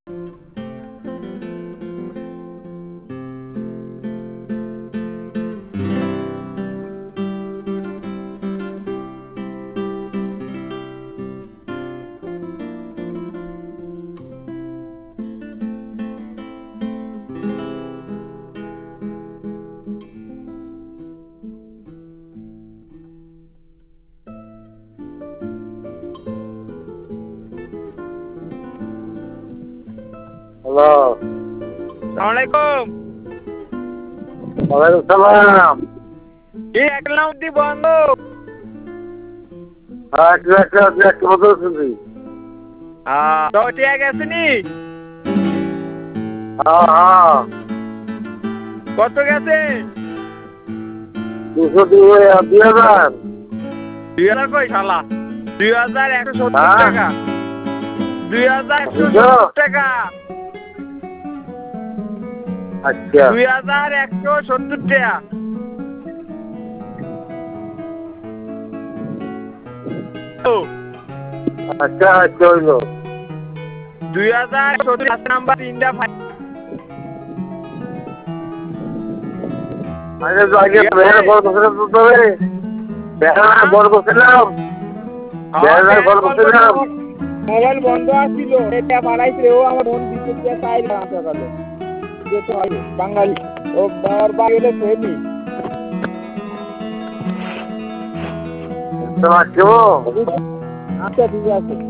Hello, আসসালামাইকুম। ওয়ালাইকুম সালাম। কি একলাউদ্দি বন্ধ? হ্যাঁ, একটু বদল শুনছি। তো ঠিক আছে নি? হ্যাঁ হ্যাঁ, কত গেছে? 2,000। 2000 কই শালা? 2170 হ্যাঁ টাকা। 2170 বুঝছো? টাকা। আচ্ছা 2170 টাকা। ও আচ্ছা আচ্ছা হইলো। 2170 নাম্বার তিনটা আগে তো আগে বেহারা কল করছিলাম তো তবে বেহারা কল করছিলাম। বেহারা কল করছিলাম। মোবাইল বন্ধ আছিল এটা পাঠাইছে ও আমার ফোন দিতে দিয়ে চাই না সকালে যেতে হয় বাঙালি ও বাবার বাইরে ফেনি তোমার কেমন? আচ্ছা ঠিক আছে।